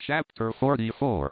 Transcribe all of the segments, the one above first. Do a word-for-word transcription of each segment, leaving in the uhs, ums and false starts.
Chapter forty-four.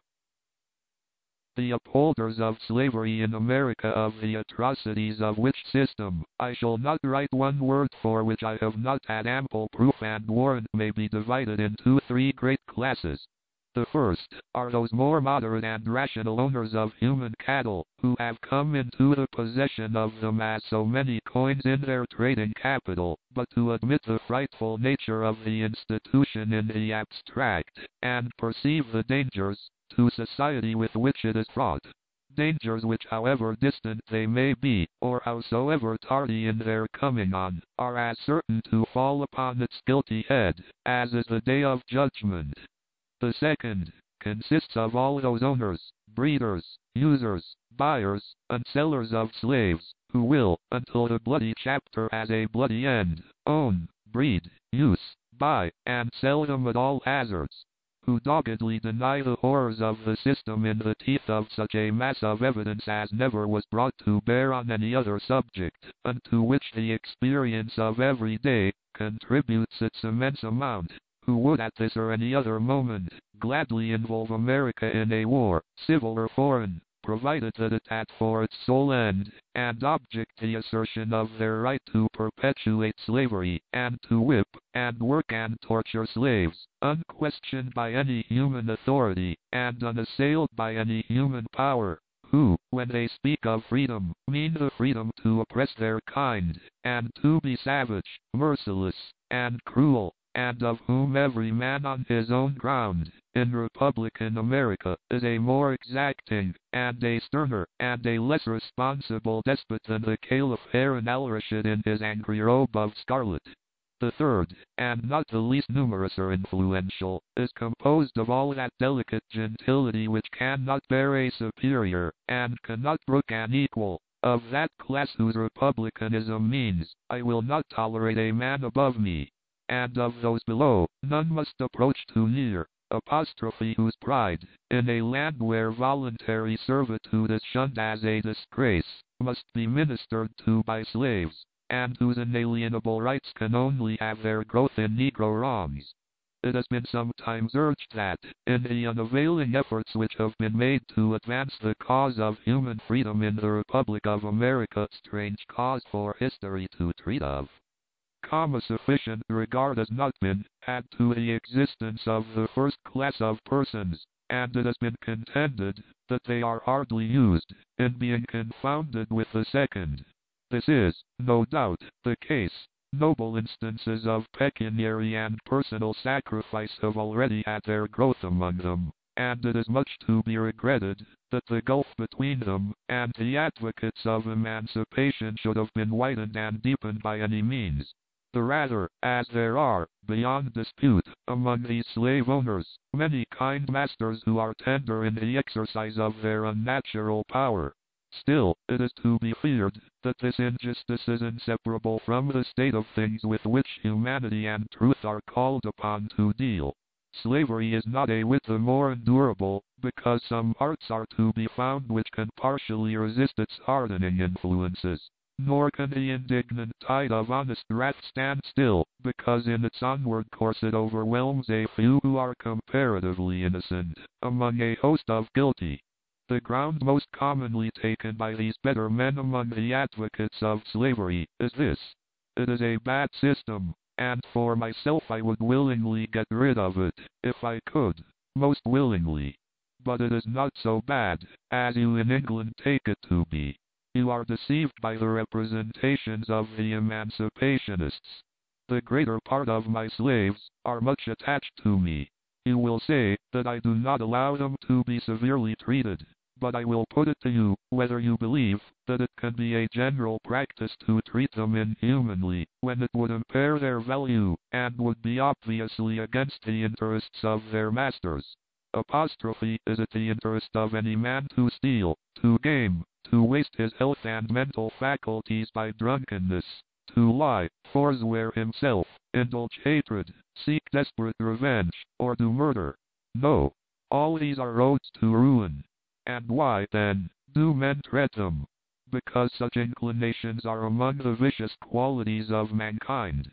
The upholders of slavery in America, of the atrocities of which system I shall not write one word, for which I have not had ample proof and warrant, may be divided into three great classes. The first are those more moderate and rational owners of human cattle, who have come into the possession of them as so many coins in their trading capital, but who admit the frightful nature of the institution in the abstract, and perceive the dangers to society with which it is fraught. Dangers which, however distant they may be, or howsoever tardy in their coming on, are as certain to fall upon its guilty head, as is the day of judgment. The second consists of all those owners, breeders, users, buyers, and sellers of slaves, who will, until the bloody chapter has a bloody end, own, breed, use, buy, and sell them at all hazards, who doggedly deny the horrors of the system in the teeth of such a mass of evidence as never was brought to bear on any other subject, and to which the experience of every day contributes its immense amount, who would at this or any other moment gladly involve America in a war, civil or foreign, provided that it had for its sole end and object the assertion of their right to perpetuate slavery, and to whip, and work and torture slaves, unquestioned by any human authority, and unassailed by any human power, who, when they speak of freedom, mean the freedom to oppress their kind, and to be savage, merciless, and cruel, and of whom every man on his own ground, in Republican America, is a more exacting, and a sterner, and a less responsible despot than the Caliph Harun al-Rashid in his angry robe of scarlet. The third, and not the least numerous or influential, is composed of all that delicate gentility which cannot bear a superior, and cannot brook an equal. Of that class whose republicanism means, I will not tolerate a man above me, and of those below, none must approach too near. Apostrophe whose pride, in a land where voluntary servitude is shunned as a disgrace, must be ministered to by slaves, and whose inalienable rights can only have their growth in Negro wrongs. It has been sometimes urged that, in the unavailing efforts which have been made to advance the cause of human freedom in the Republic of America, strange cause for history to treat of, comma, sufficient regard has not been had to the existence of the first class of persons, and it has been contended that they are hardly used in being confounded with the second. This is, no doubt, the case. Noble instances of pecuniary and personal sacrifice have already had their growth among them, and it is much to be regretted that the gulf between them and the advocates of emancipation should have been widened and deepened by any means. The rather, as there are, beyond dispute, among these slave owners, many kind masters who are tender in the exercise of their unnatural power. Still, it is to be feared that this injustice is inseparable from the state of things with which humanity and truth are called upon to deal. Slavery is not a whit the more endurable, because some hearts are to be found which can partially resist its hardening influences. Nor can the indignant tide of honest wrath stand still, because in its onward course it overwhelms a few who are comparatively innocent, among a host of guilty. The ground most commonly taken by these better men among the advocates of slavery is this: it is a bad system, and for myself I would willingly get rid of it, if I could, most willingly. But it is not so bad, as you in England take it to be. You are deceived by the representations of the emancipationists. The greater part of my slaves are much attached to me. You will say that I do not allow them to be severely treated, but I will put it to you, whether you believe that it can be a general practice to treat them inhumanly, when it would impair their value, and would be obviously against the interests of their masters. Apostrophe is it the interest of any man to steal, to game, to waste his health and mental faculties by drunkenness, to lie, forswear himself, indulge hatred, seek desperate revenge, or do murder? No. All these are roads to ruin. And why, then, do men tread them? Because such inclinations are among the vicious qualities of mankind.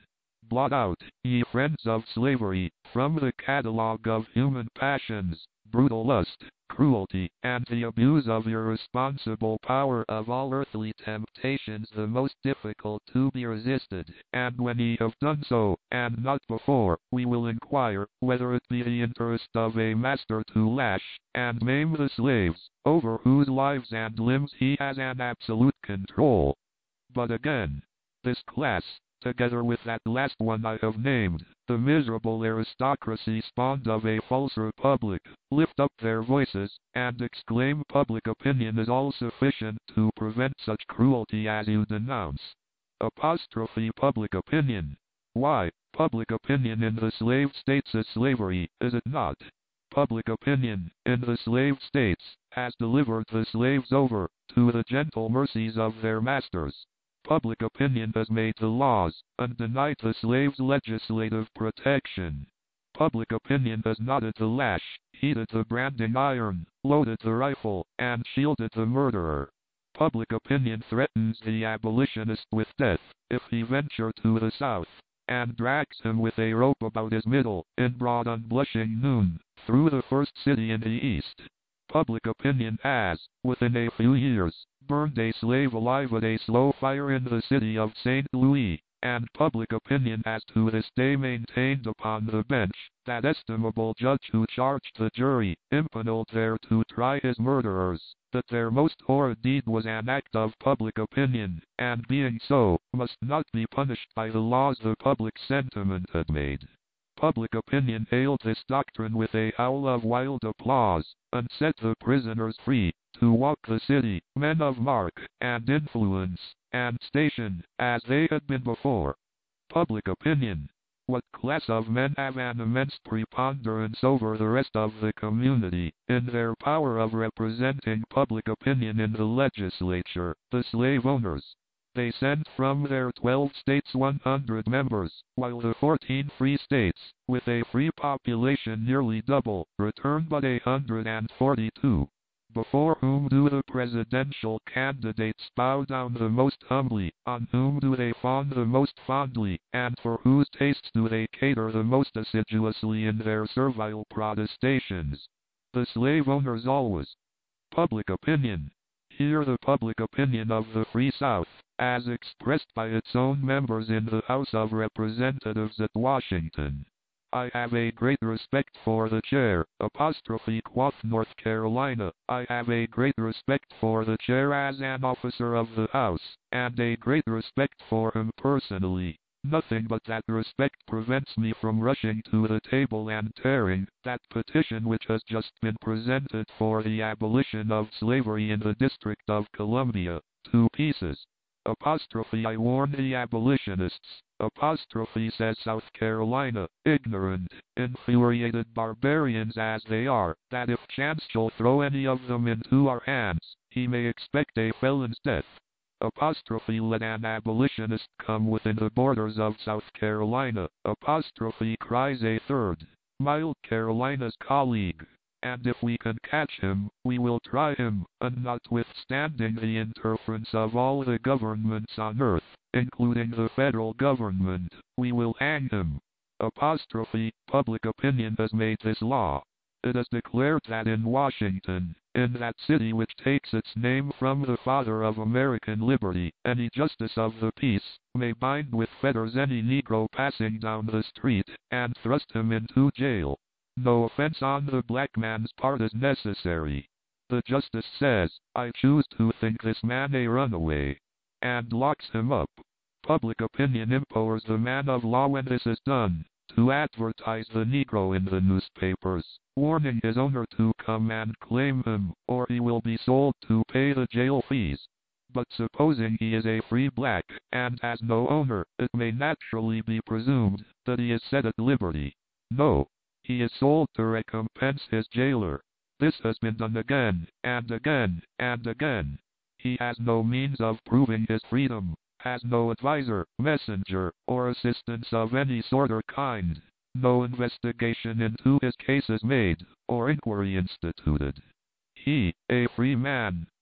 Blot out, ye friends of slavery, from the catalogue of human passions, brutal lust, cruelty, and the abuse of irresponsible power of all earthly temptations the most difficult to be resisted, and when ye have done so, and not before, we will inquire, whether it be the interest of a master to lash and maim the slaves, over whose lives and limbs he has an absolute control. But again, this class, together with that last one I have named, the miserable aristocracy spawned of a false republic, lift up their voices, and exclaim public opinion is all sufficient to prevent such cruelty as you denounce. Apostrophe public opinion. Why, public opinion in the slave states is slavery, is it not? Public opinion, in the slave states, has delivered the slaves over to the gentle mercies of their masters. Public opinion has made the laws, and denied the slaves legislative protection. Public opinion has knotted the lash, heated the branding iron, loaded the rifle, and shielded the murderer. Public opinion threatens the abolitionist with death, if he venture to the South, and drags him with a rope about his middle, in broad unblushing noon, through the first city in the East. Public opinion has, within a few years, burned a slave alive at a slow fire in the city of Saint Louis, and public opinion has to this day maintained upon the bench that estimable judge who charged the jury, impaneled there to try his murderers, that their most horrid deed was an act of public opinion, and being so, must not be punished by the laws the public sentiment had made. Public opinion hailed this doctrine with a howl of wild applause, and set the prisoners free, to walk the city, men of mark, and influence, and station, as they had been before. Public opinion. What class of men have an immense preponderance over the rest of the community, in their power of representing public opinion in the legislature? The slave owners. They sent from their twelve states one hundred members, while the fourteen free states, with a free population nearly double, return but a hundred and forty-two. Before whom do the presidential candidates bow down the most humbly, on whom do they fawn the most fondly, and for whose tastes do they cater the most assiduously in their servile protestations? The slave owners always. Public opinion. Hear the public opinion of the Free South, as expressed by its own members in the House of Representatives at Washington. I have a great respect for the chair, apostrophe quoth North Carolina. I have a great respect for the chair as an officer of the House, and a great respect for him personally. Nothing but that respect prevents me from rushing to the table and tearing that petition which has just been presented for the abolition of slavery in the District of Columbia, to pieces. Apostrophe I warn the abolitionists, apostrophe says South Carolina, ignorant, infuriated barbarians as they are, that if chance shall throw any of them into our hands, he may expect a felon's death. Apostrophe let an abolitionist come within the borders of South Carolina, apostrophe cries a third, mild Carolina's colleague. And if we can catch him, we will try him, and notwithstanding the interference of all the governments on earth, including the federal government, we will hang him. Apostrophe, public opinion has made this law. It is declared that in Washington, in that city which takes its name from the father of American liberty, any justice of the peace may bind with fetters any Negro passing down the street, and thrust him into jail. No offense on the black man's part is necessary. The justice says, I choose to think this man a runaway, and locks him up. Public opinion empowers the man of law when this is done, to advertise the Negro in the newspapers, warning his owner to come and claim him, or he will be sold to pay the jail fees. But supposing he is a free black, and has no owner, it may naturally be presumed that he is set at liberty. No. He is sold to recompense his jailer. This has been done again, and again, and again. He has no means of proving his freedom, has no advisor, messenger, or assistance of any sort or kind. No investigation into his case is made, or inquiry instituted. He, a free man,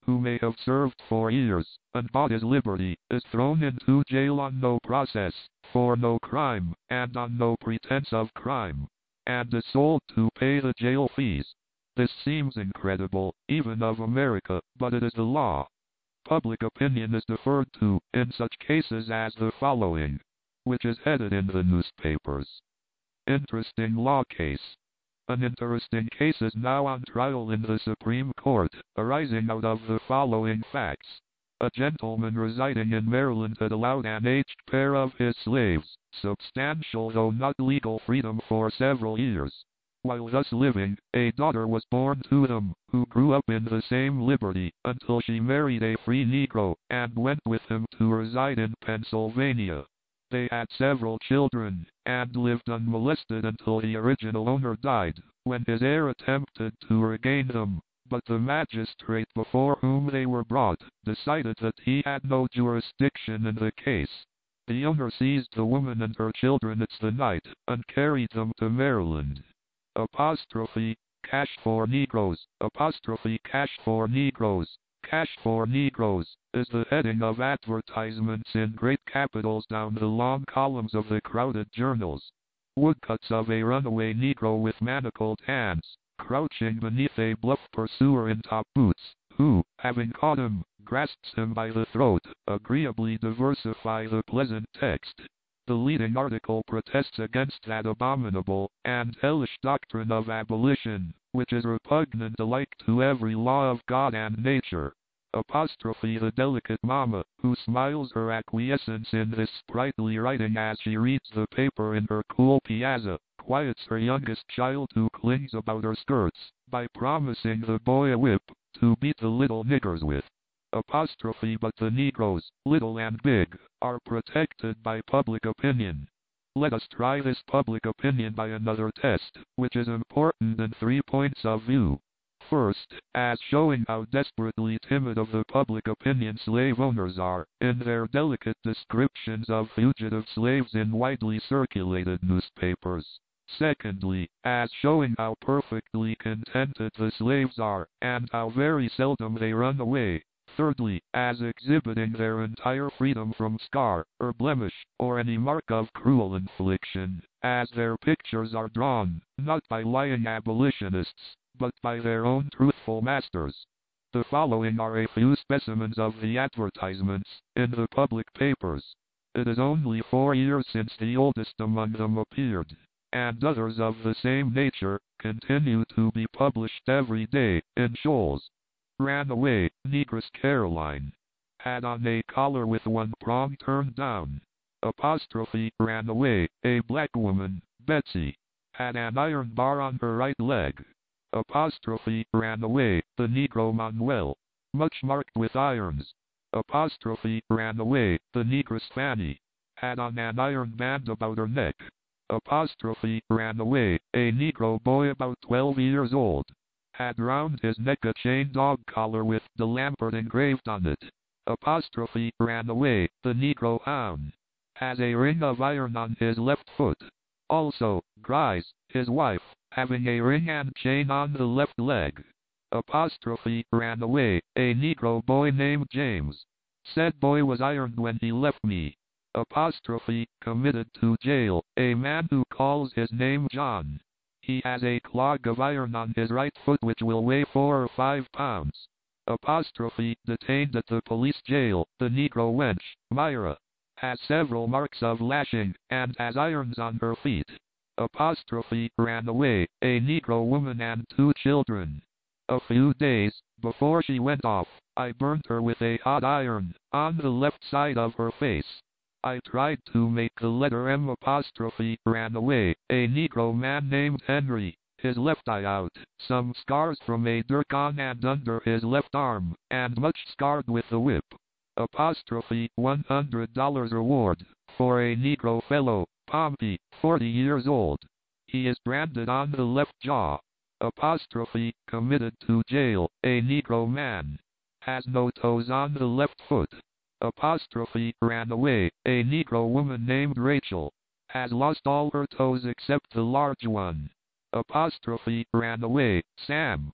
who may have served four years, and bought his liberty, is thrown into jail on no process, for no crime, and on no pretense of crime, and is sold to pay the jail fees. This seems incredible, even of America, but it is the law. Public opinion is deferred to, in such cases as the following, which is headed in the newspapers. Interesting law case. An interesting case is now on trial in the Supreme Court, arising out of the following facts. A gentleman residing in Maryland had allowed an aged pair of his slaves, substantial though not legal freedom for several years. While thus living, a daughter was born to them, who grew up in the same liberty, until she married a free Negro, and went with him to reside in Pennsylvania. They had several children, and lived unmolested until the original owner died, when his heir attempted to regain them, but the magistrate before whom they were brought, decided that he had no jurisdiction in the case. The owner seized the woman and her children at the night, and carried them to Maryland. Apostrophe, cash for Negroes, apostrophe cash for Negroes, cash for Negroes, is the heading of advertisements in great capitals down the long columns of the crowded journals. Woodcuts of a runaway Negro with manacled hands, crouching beneath a bluff pursuer in top boots, who, having caught him, grasps him by the throat, agreeably diversify the pleasant text. The leading article protests against that abominable and hellish doctrine of abolition, which is repugnant alike to every law of God and nature. Apostrophe the delicate mamma, who smiles her acquiescence in this sprightly writing as she reads the paper in her cool piazza, quiets her youngest child who clings about her skirts, by promising the boy a whip, to beat the little niggers with. Apostrophe but the Negroes, little and big, are protected by public opinion. Let us try this public opinion by another test, which is important in three points of view. First, as showing how desperately timid of the public opinion slave owners are, in their delicate descriptions of fugitive slaves in widely circulated newspapers. Secondly, as showing how perfectly contented the slaves are, and how very seldom they run away. Thirdly, as exhibiting their entire freedom from scar, or blemish, or any mark of cruel infliction, as their pictures are drawn, not by lying abolitionists, but by their own truthful masters. The following are a few specimens of the advertisements, in the public papers. It is only four years since the oldest among them appeared, and others of the same nature, continue to be published every day, in shoals. Ran away, Negress Caroline. Had on a collar with one prong turned down. Apostrophe, ran away, a black woman, Betsy. Had an iron bar on her right leg. Apostrophe, ran away, the Negro Manuel. Much marked with irons. Apostrophe, ran away, the Negress Fanny. Had on an iron band about her neck. Apostrophe, ran away, a Negro boy about twelve years old. Had round his neck a chain dog collar with De Lampert engraved on it. Apostrophe, ran away, the Negro Hound. Has a ring of iron on his left foot. Also, Grise, his wife, having a ring and chain on the left leg. Apostrophe, ran away, a Negro boy named James. Said boy was ironed when he left me. Apostrophe, committed to jail, a man who calls his name John. He has a clog of iron on his right foot which will weigh four or five pounds. Apostrophe, detained at the police jail, the Negro wench, Myra. Has several marks of lashing, and has irons on her feet. Apostrophe, ran away, a Negro woman and two children. A few days, before she went off, I burned her with a hot iron, on the left side of her face. I tried to make the letter M apostrophe, ran away, a Negro man named Henry, his left eye out, some scars from a dirk on and under his left arm, and much scarred with the whip. Apostrophe, one hundred dollars reward, for a Negro fellow, Pompey, forty years old. He is branded on the left jaw. Apostrophe, committed to jail, a Negro man. Has no toes on the left foot. Apostrophe, ran away, a Negro woman named Rachel. Has lost all her toes except the large one. Apostrophe, ran away, Sam.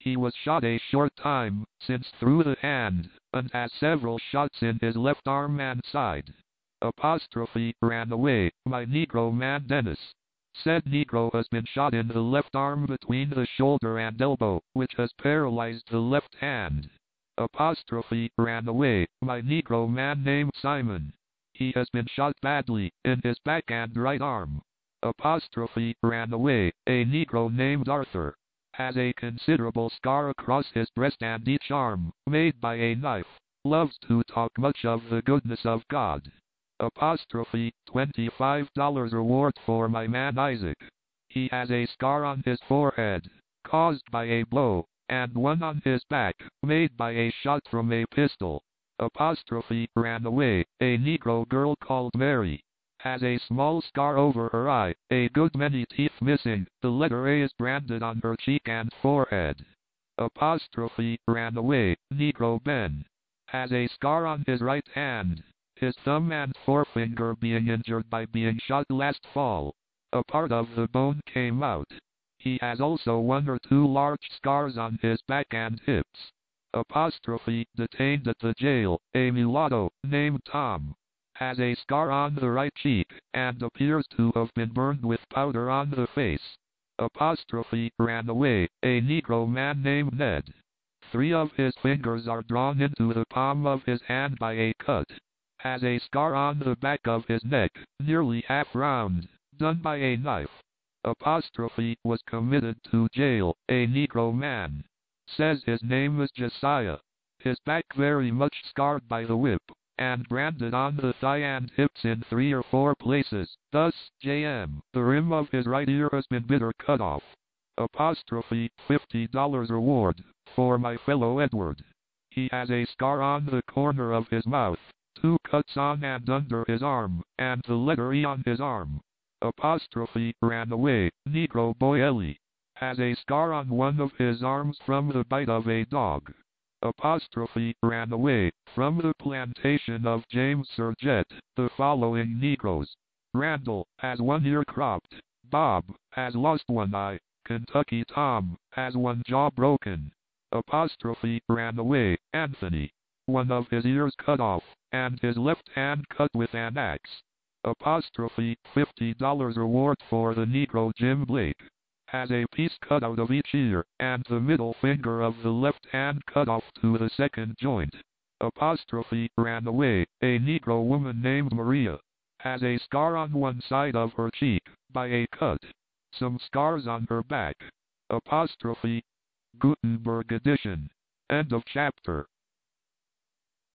He was shot a short time since through the hand, and has several shots in his left arm and side. Apostrophe, ran away, my Negro man Dennis. Said Negro has been shot in the left arm between the shoulder and elbow, which has paralyzed the left hand. Apostrophe, ran away, my Negro man named Simon. He has been shot badly, in his back and right arm. Apostrophe, ran away, a Negro named Arthur. Has a considerable scar across his breast and each arm, made by a knife. Loves to talk much of the goodness of God. Apostrophe, twenty-five dollars reward for my man Isaac. He has a scar on his forehead, caused by a blow, and one on his back, made by a shot from a pistol. Apostrophe, ran away, a Negro girl called Mary. Has a small scar over her eye, a good many teeth missing, the letter A is branded on her cheek and forehead. Apostrophe, ran away, Negro Ben. Has a scar on his right hand, his thumb and forefinger being injured by being shot last fall. A part of the bone came out. He has also one or two large scars on his back and hips. Apostrophe, detained at the jail, a mulatto, named Tom. Has a scar on the right cheek, and appears to have been burned with powder on the face. Apostrophe, ran away, a Negro man named Ned. Three of his fingers are drawn into the palm of his hand by a cut. Has a scar on the back of his neck, nearly half round, done by a knife. Apostrophe, was committed to jail, a Negro man. Says his name is Josiah. His back very much scarred by the whip, and branded on the thigh and hips in three or four places, thus, J M. The rim of his right ear has been bitter cut off. Apostrophe, fifty dollars reward, for my fellow Edward. He has a scar on the corner of his mouth, two cuts on and under his arm, and the letter E on his arm. Apostrophe, ran away, Negro boy Ellie. Has a scar on one of his arms from the bite of a dog. Apostrophe, ran away, from the plantation of James Surgett, the following Negroes. Randall, has one ear cropped. Bob, has lost one eye. Kentucky Tom, has one jaw broken. Apostrophe, ran away, Anthony. One of his ears cut off, and his left hand cut with an axe. Apostrophe, fifty dollars reward for the Negro Jim Blake. Has a piece cut out of each ear, and the middle finger of the left hand cut off to the second joint. Apostrophe, ran away, a Negro woman named Maria. Has a scar on one side of her cheek, by a cut. Some scars on her back. Apostrophe, Gutenberg edition. End of chapter.